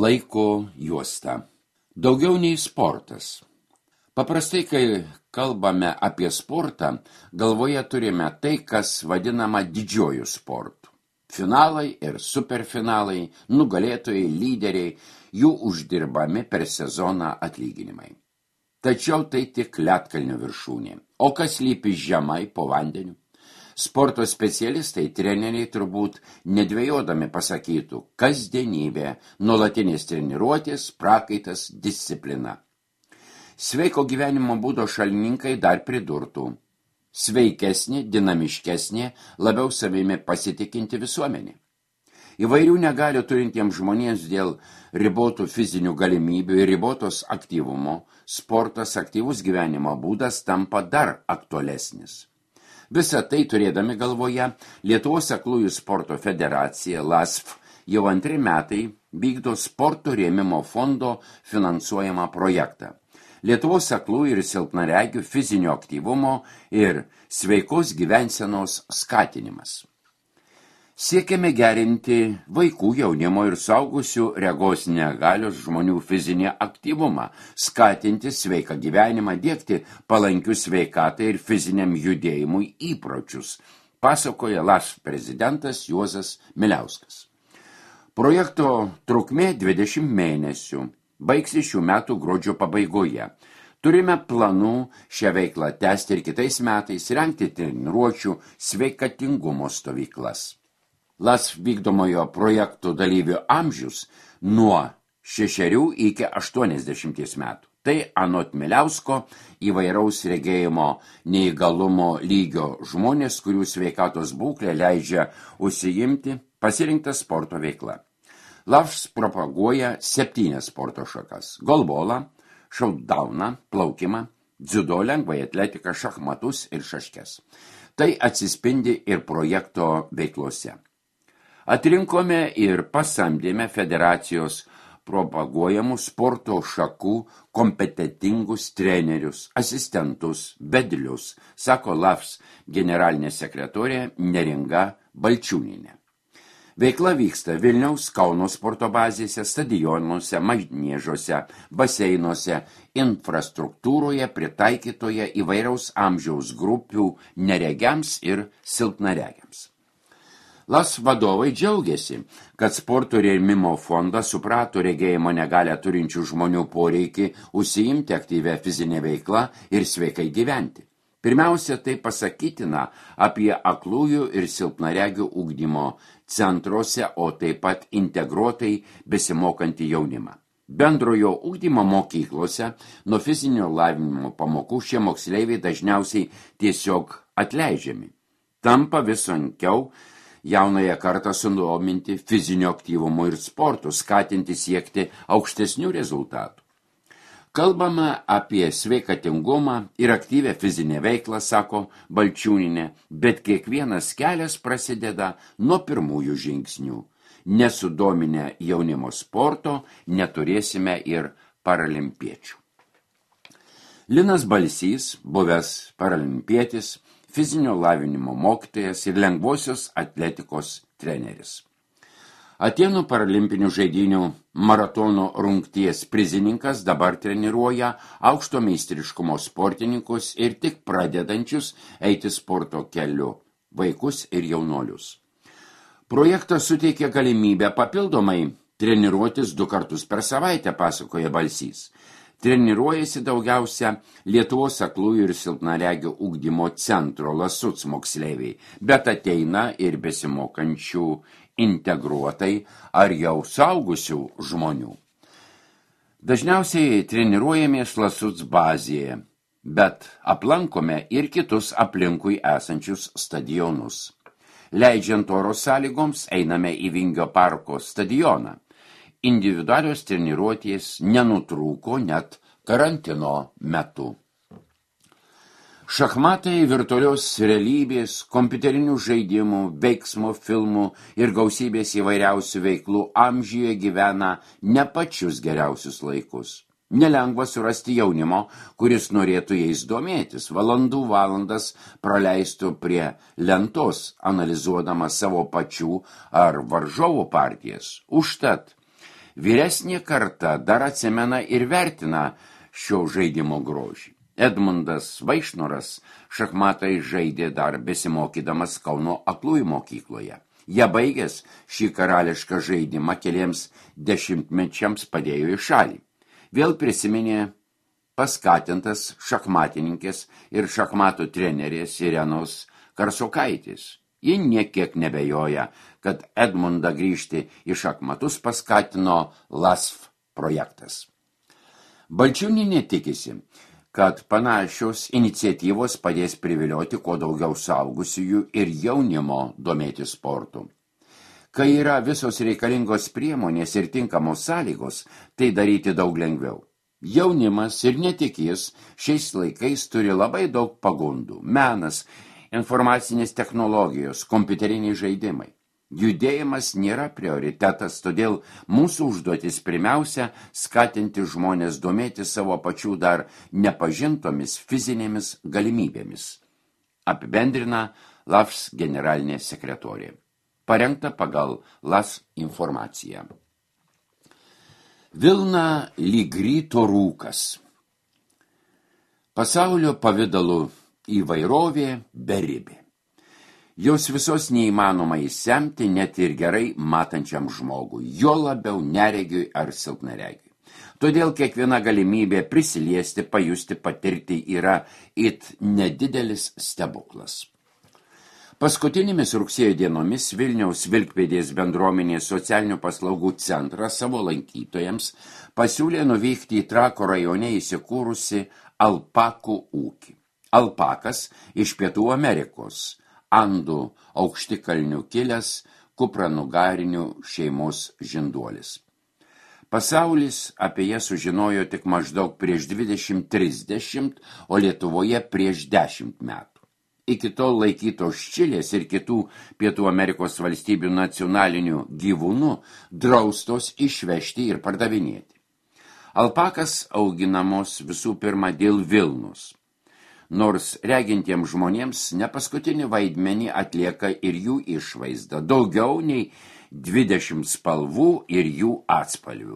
Laiko juosta. Daugiau nei sportas. Paprastai, kai kalbame apie sportą, galvoje turime tai, kas vadinama didžiuoju sportu. Finalai ir superfinalai, nugalėtojai, lyderiai, jų uždirbami per sezoną atlyginimai. Tačiau tai tik ledkalnio viršūnė. O kas slypi žemai po vandeniu? Sporto specialistai, treneriai turbūt nedvejodami pasakytų: kasdienybė, nuolatinės treniruotės, prakaitas, disciplina. Sveiko gyvenimo būdo šalininkai dar pridurtų: sveikesnė, dinamiškesnė, labiau savimi pasitikinti visuomenė. Įvairių negalių turintiems žmonėms dėl ribotų fizinių galimybių ir ribotos aktyvumo, sportas, aktyvus gyvenimo būdas tampa dar aktualesnis. Visą tai turėdami galvoje, Lietuvos aklųjų sporto federacija LASF jau 2 metai vykdo sporto rėmimo fondo finansuojamą projektą. Lietuvos aklųjų ir silpnaregių fizinio aktyvumo ir sveikos gyvensenos skatinimas. Siekiame gerinti vaikų, jaunimo ir suaugusių regos negalios žmonių fizinį aktyvumą, skatinti sveiką gyvenimą, diegti palankius sveikatai ir fiziniam judėjimui įpročius, pasakoja LASF prezidentas Juozas Miliauskas. Projekto trukmė 20 mėnesių, baigsis šių metų gruodžio pabaigoje. Turime planų šią veiklą tęsti ir kitais metais rengti treniruočių sveikatingumo stovyklas. LASF vykdomojo projektų dalyvių amžius nuo 6 iki 80 metų. Tai anot Miliausko įvairaus regėjimo neįgalumo lygio žmonės, kurių sveikatos būklė leidžia užsiimti pasirinkta sporto veikla. LASF propaguoja 7 sporto šakas: golbolą, šautdauną, plaukimą, dziudo, lengvąją atletiką, šachmatus ir šaškes. Tai atsispindi ir projekto veiklose. Atrinkome ir pasamdėme federacijos propaguojamų sporto šakų kompetentingus trenerius, asistentus, vedlius, sako LASF generalinė sekretorė Neringa Balčiūnienė. Veikla vyksta Vilniaus, Kauno sporto bazėse, stadionuose, maniežuose, baseinuose, infrastruktūroje pritaikytoje įvairaus amžiaus grupių neregiams ir silpnaregiams. LASF vadovai džiaugiasi, kad sporto rėmimo fondas suprato regėjimo negalią turinčių žmonių poreikį užsiimti aktyvę fizinę veiklą ir sveikai gyventi. Pirmiausia, tai pasakytina apie aklųjų ir silpnaregių ugdymo centruose, o taip pat integruotai besimokantį jaunimą. Bendrojo ugdymo mokyklose nuo fizinio lavinimo pamokų šie moksleiviai dažniausiai tiesiog atleidžiami. Tampa vis sunkiau jaunąją kartą sudominti fizinio aktyvumo ir sportų, skatinti siekti aukštesnių rezultatų. Kalbame apie sveikatingumą ir aktyvę fizinę veiklą, sako Balčiūnienė, bet kiekvienas kelias prasideda nuo pirmųjų žingsnių. Nesudominę jaunimo sporto neturėsime ir paralimpiečių. Linas Balsys, buvęs paralimpietis, fizinio lavinimo mokytojas ir lengvosios atletikos treneris. Atėnų paralimpinių žaidynių maratono rungties prizininkas dabar treniruoja aukšto meistriškumo sportininkus ir tik pradedančius eiti sporto keliu vaikus ir jaunuolius. Projektas suteikia galimybę papildomai treniruotis 2 kartus per savaitę, pasakoja Balsys. Treniruojasi daugiausia Lietuvos aklųjų ir silpnaregių ugdymo centro LASUC moksleiviai, bet ateina ir besimokančių integruotai ar jau suaugusių žmonių. Dažniausiai treniruojamės LASUC bazėje, bet aplankome ir kitus aplinkui esančius stadionus. Leidžiant oro sąlygoms einame į Vingio parko stadioną. Individualios treniruotės nenutrūko net karantino metu. Šachmatai, virtualios realybės, kompiuterinių žaidimų, veiksmo filmų ir gausybės įvairiausių veiklų amžiuje gyvena ne pačius geriausius laikus. Nelengva surasti jaunimo, kuris norėtų jais domėtis, valandas praleistų prie lentos, analizuodama savo pačių ar varžovų partijas. Užtat Vyresnė karta dar atsimena ir vertina šio žaidimo grožį. Edmundas Vaišnoras šachmatai žaidė dar besimokydamas Kauno aklųjų mokykloje. Ją baigęs šį karališką žaidimą keliems dešimtmečiams padėjo į šalį. Vėl prisiminė paskatintas šachmatininkės ir šachmatų trenerės Irenos Karsokaitės. Ji niekiek nebejoja, kad Edmundą grįžti į šachmatus paskatino LASF projektas. Balčiūnienė tikisi, kad panašios iniciatyvos padės privilioti kuo daugiau suaugusiųjų ir jaunimo domėti sportu. Kai yra visos reikalingos priemonės ir tinkamos sąlygos, tai daryti daug lengviau. Jaunimas ir ne tik jis šiais laikais turi labai daug pagundų. Menas, informacinės technologijos, kompiuteriniai žaidimai. Judėjimas nėra prioritetas, todėl mūsų užduotis pirmiausia skatinti žmonės domėti savo pačių dar nepažintomis fizinėmis galimybėmis. Apibendrina LAFS generalinė sekretorė. Parengta pagal LAS informaciją. Vilna lyg ryto rūkas. Pasaulio pavidalų įvairovė beribė. Jos visos neįmanoma įsemti net ir gerai matančiam žmogui, jo labiau neregiui ar silpnaregiui. Todėl kiekviena galimybė prisiliesti, pajusti, patirti yra it nedidelis stebuklas. Paskutinėmis rugsėjo dienomis Vilniaus Vilkpėdės bendruomenės socialinių paslaugų centrą savo lankytojams pasiūlė nuvykti į Trakų rajone įsikūrusi alpakų ūkį. Alpakas iš Pietų Amerikos, Andų aukštikalnių kilęs kupranugarinių šeimos žinduolis. Pasaulis apie ją sužinojo tik maždaug prieš 20-30, o Lietuvoje prieš 10 metų. Iki tol laikytos Čilės ir kitų Pietų Amerikos valstybių nacionalinių gyvūnų draustos išvežti ir pardavinėti. Alpakas auginamos visų pirma dėl vilnos. Nors regintiems žmonėms nepaskutinį vaidmenį atlieka ir jų išvaizda, daugiau nei 20 spalvų ir jų atspalvių.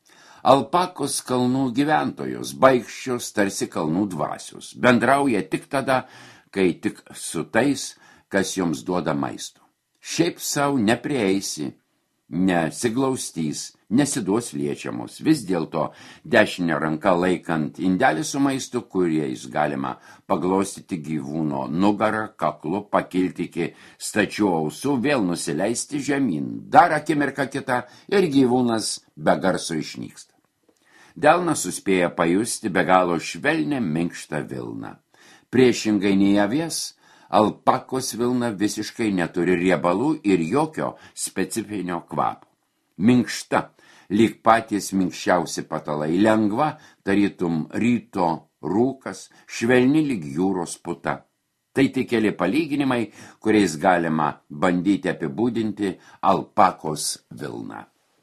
Alpakos kalnų gyventojos, baikščios tarsi kalnų dvasios, bendrauja tik tada, kai tik su tais, kas joms duoda maisto. Šiaip savo neprieisi, nesiglaustys, nesiduos liečiamos. Vis dėlto dešinę ranką laikant indelį su maistu, kuriais galima paglostyti gyvūno nugarą, kaklu, pakilti iki stačių ausų, vėl nusileisti žemyn. Dar akimirką kitą ir gyvūnas be garso išnyksta. Delnas suspėja pajusti be galo švelnę minkštą vilną. Priešingai nei avies, alpakos vilna visiškai neturi riebalų ir jokio specifinio kvapo. Minkšta, lyg patys minkščiausi patalai, lengva, tarytum ryto rūkas, švelni lyg jūros puta. Tai tik keli palyginimai, kuriais galima bandyti apibūdinti alpakos vilną.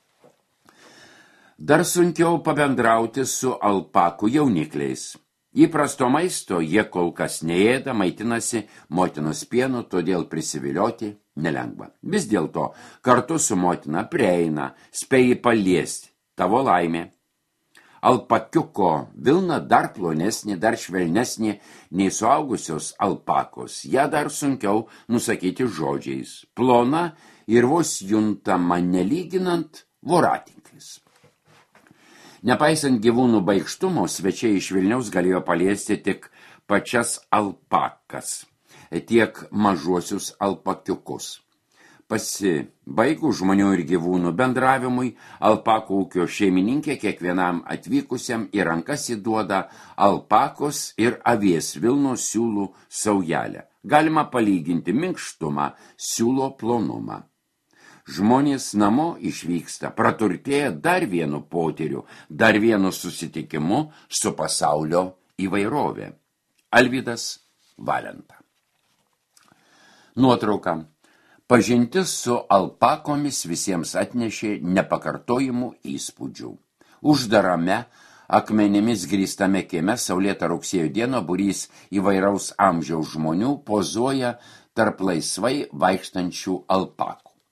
Dar sunkiau pabendrauti su alpakų jaunikliais. Įprasto maisto jie kol kas neėda, maitinasi motinos pienu, todėl prisivilioti nelengva. Vis dėlto kartu su motina prieina, spėji paliesti, tavo laimė. Alpakiuko vilna dar plonesnė, dar švelnesnė nei suaugusios alpakos. Ja dar sunkiau nusakyti žodžiais. Plona ir vos juntama nelyginant voratinklis. Nepaisant gyvūnų baikštumo, svečiai iš Vilniaus galėjo paliesti tik pačias alpakas, tiek mažuosius alpakiukus. Pasibaigus žmonių ir gyvūnų bendravimui, alpakų ūkio šeimininkė kiekvienam atvykusiam į rankas įduoda alpakos ir avies vilnos siūlų saujelę. Galima palyginti minkštumą, siūlo plonumą. Žmonės namo išvyksta, praturtėja dar vienu potyriu, dar vienu susitikimu su pasaulio įvairovė. Alvydas Valenta. Nuotrauka. Pažintis su alpakomis visiems atnešė nepakartojimų įspūdžių. Uždarame, akmenimis grįstame kieme saulėtą rugsėjo dieną būrys įvairaus amžiaus žmonių pozuoja tarp laisvai vaikštančių alpakų.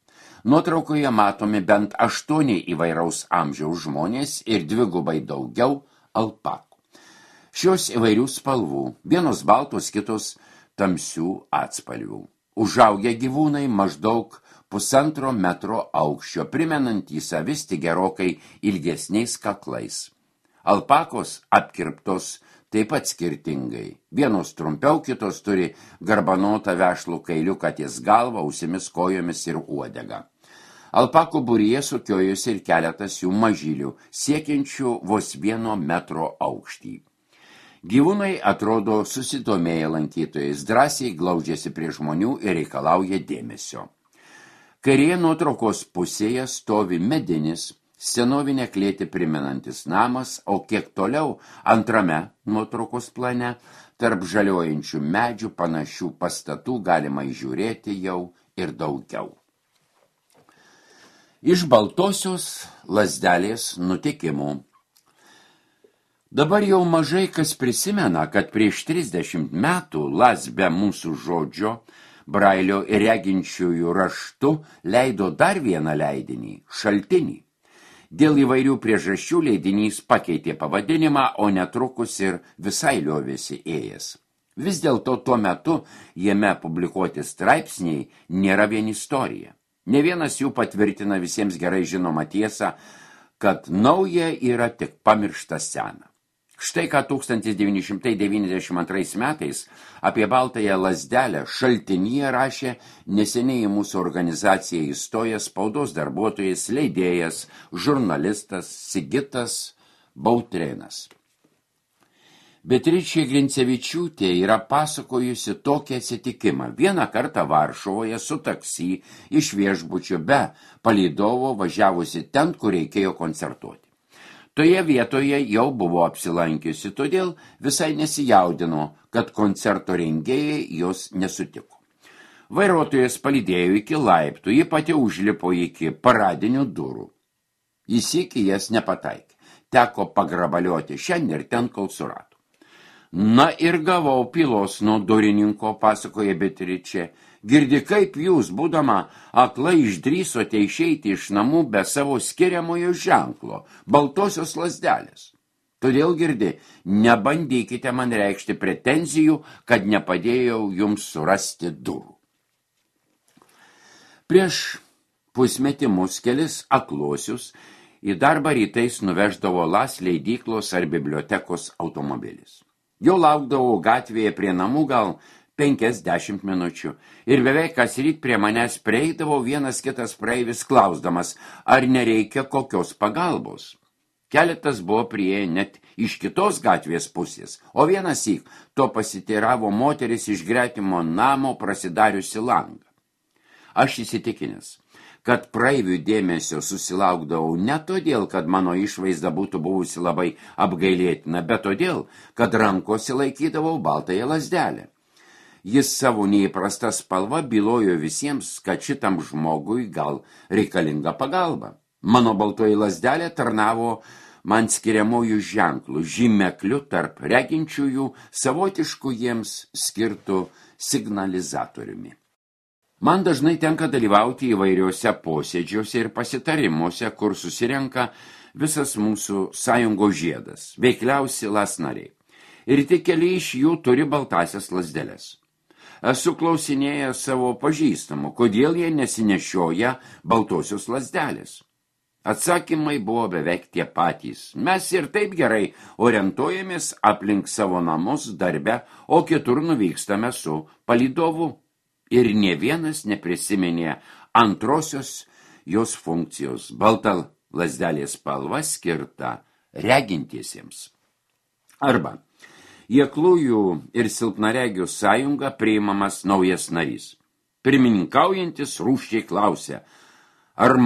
Nuotraukoje matomi bent 8 įvairaus amžiaus žmonės ir 2 daugiau alpakų. Šios įvairių spalvų, vienos baltos, kitos tamsių atspalvių. Užaugę gyvūnai maždaug 1,5 metro aukščio, primenantys avis tik gerokai ilgesniais kaklais. Alpakos apkirptos taip pat skirtingai. Vienos trumpiau, kitos turi garbanotą vešlų kailiuką ties galva, ausimis, kojomis ir uodega. Alpakų būryje sukiojosi ir keletas jų mažylių, siekiančių vos 1 metro aukštį. Gyvūnai atrodo susidomėję lankytojais, drąsiai glaudžiasi prie žmonių ir reikalauja dėmesio. Kairėje nuotraukos pusėje stovi medinis, senovinę klėtį primenantis namas, o kiek toliau antrame nuotraukos plane tarp žaliojančių medžių panašių pastatų galima įžiūrėti jau ir daugiau. Iš Baltosios lazdelės nutikimų. Dabar jau mažai kas prisimena, kad prieš 30 metų Las be mūsų žodžio, Brailio ir reginčiųjų raštu leido dar vieną leidinį – Šaltinį. Dėl įvairių priežasčių leidinys pakeitė pavadinimą, o netrukus ir visai liovėsi ėjęs. Vis dėlto tuo metu jame publikuoti straipsniai nėra vien istorija. Ne vienas jų patvirtina visiems gerai žinomą tiesą, kad nauja yra tik pamiršta sena. Štai ką 1992 metais apie Baltąją lazdelę Šaltinyje rašė neseniai į mūsų organizaciją įstojęs spaudos darbuotojas, leidėjas, žurnalistas Sigitas Bautrenas. Beatričė Grincevičiūtė yra pasakojusi tokį atsitikimą. Vieną kartą Varšuvoje su taksi iš viešbučio be palydovo važiavusi ten, kur reikėjo koncertuoti. Toje vietoje jau buvo apsilankiusi, todėl visai nesijaudino, kad koncerto rengėjai jos nesutiko. Vairuotojas palydėjo iki laiptų, ji pati užlipo iki paradinių durų. Įsykį jas nepataikė, teko pagrabalioti šiandien ir ten, kol surado. Na ir gavau pylos nuo durininko, pasakoja Beatričė. Girdi, kaip jūs, būdama aklai, išdrįsote išeiti iš namų be savo skiriamojo ženklo, Baltosios lazdelės. Todėl, girdi, nebandykite man reikšti pretenzijų, kad nepadėjau jums surasti durų. Prieš pusmetį mus kelis akluosius į darbą rytais nuveždavo Las leidyklos ar bibliotekos automobilis. Jo laukdavo gatvėje prie namų gal 50 minučių ir beveik kas ryt prie manęs prieidavo vienas kitas praeivis klausdamas, ar nereikia kokios pagalbos. Keletas buvo priėję net iš kitos gatvės pusės, o vienąsyk to pasiteiravo moteris iš gretimo namo prasidariusi langą. Aš įsitikinęs, kad praeivių dėmesio susilaukdavau ne todėl, kad mano išvaizda būtų buvusi labai apgailėtina, bet todėl, kad rankose laikydavau baltąją lazdelę. Jis savo neįprasta spalva bylojo visiems, kad šitam žmogui gal reikalinga pagalba. Mano baltoji lazdelė tarnavo man skiriamojų ženklų, žymeklių tarp reginčiųjų, savotiškų jiems skirtų signalizatoriumi. Man dažnai tenka dalyvauti įvairiuose posėdžiuose ir pasitarimuose, kur susirenka visas mūsų sąjungos žiedas, veikliausi Las nariai. Ir tik keli iš jų turi baltasias lazdeles. Esu klausinėjęs savo pažįstamų, kodėl jie nesinešioja baltosios lazdelės. Atsakymai buvo beveik tie patys. Mes ir taip gerai orientuojamės aplink savo namus darbe, o kitur nuvykstame su palydovu. Ir nė vienas neprisiminė antrosios jos funkcijos, balta lazdelės spalva skirta regintiesiems. Arba į aklųjų ir silpnaregių sąjungą priimamas naujas narys. Pirmininkaujantis rūsčiai klausė, ar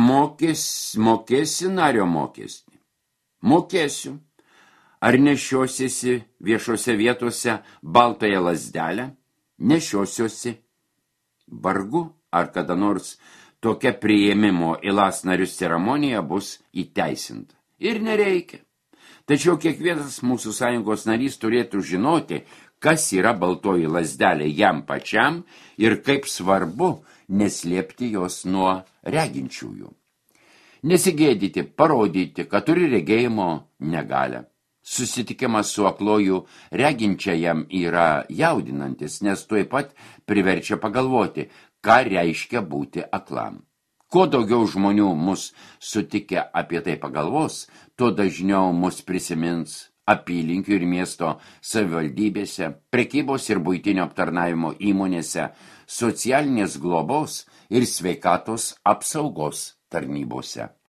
mokėsi nario mokestį? Mokėsiu. Ar nešiosiesi viešose vietose baltąją lazdelę? Nešiosiuosi. Vargu, ar kada nors tokia priėmimo į Las narius ceremonija bus įteisinta. Ir nereikia. Tačiau kiekvienas mūsų sąjungos narys turėtų žinoti, kas yra baltoji lazdelė jam pačiam ir kaip svarbu neslėpti jos nuo reginčiųjų. Nesigėdyti, parodyti, kad turi regėjimo negalią. Susitikimas su akloju reginčiajam yra jaudinantis, nes tuoj pat priverčia pagalvoti, ką reiškia būti aklam. Kuo daugiau žmonių mus sutikę apie tai pagalvos, tuo dažniau mus prisimins apylinkių ir miesto savivaldybėse, prekybos ir buitinio aptarnavimo įmonėse, socialinės globos ir sveikatos apsaugos tarnybose.